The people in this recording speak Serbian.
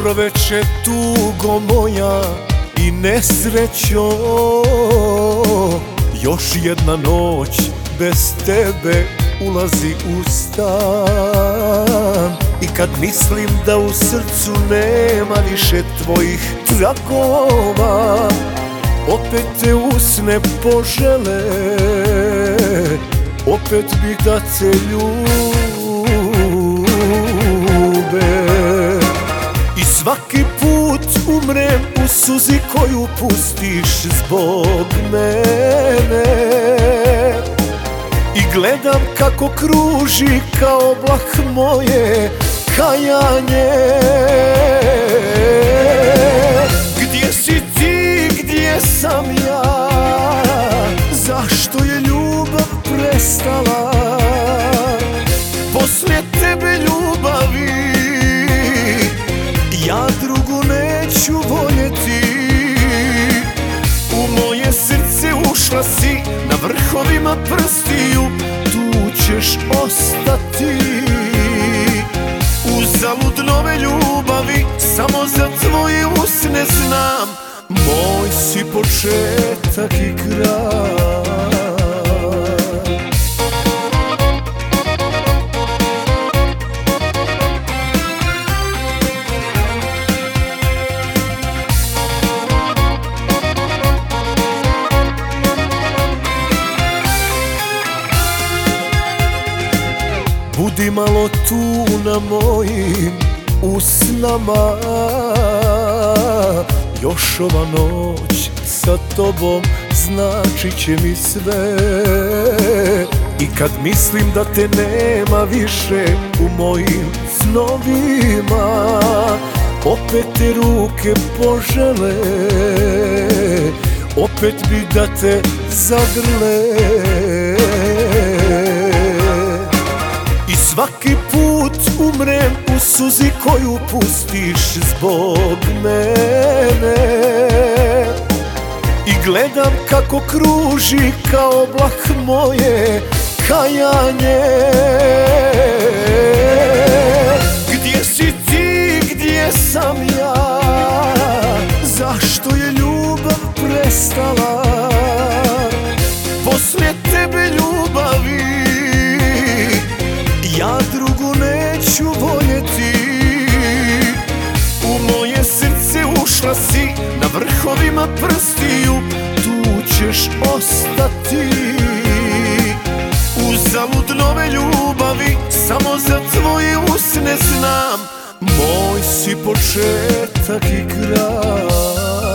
Dobro veče, tugo moja i nesrećo. Još jedna noć bez tebe ulazi u stan. I kad mislim da u srcu nema više tvojih tragova, opet te usne požele, opet bih da te ljube. I svaki put umrem u suzi koju pustiš zbog mene. I gledam kako kruži kao oblak moje kajanje. Gdje si ti, gdje sam ja? Zašto je ljubav prestala? Poslije tebe ljubavi ja drugu neću voljeti. U moje srce ušla si, na vrhovima prstiju tu ćeš ostati. Uzalud nove ljubavi, samo za tvoje usne znam. Moj si početak i kraj. Budi malo tu na mojim usnama. Još ova noć sa tobom značit će mi sve. I kad mislim da te nema više u mojim snovima, opet te ruke požele, opet bi da te zagrle. Svaki put umrem u suzi koju pustiš zbog mene. I gledam kako kruži kao oblak moje kajanje. Gdje si ti, gdje sam ja? Zašto je ljubav prestala? Poslije tebe ljubavi ja drugu neću voljeti. U moje srce ušla si, na vrhovima prstiju tu ćeš ostati. Uzalud nove ljubavi, samo za tvoje usne znam. Moj si početak i kraj.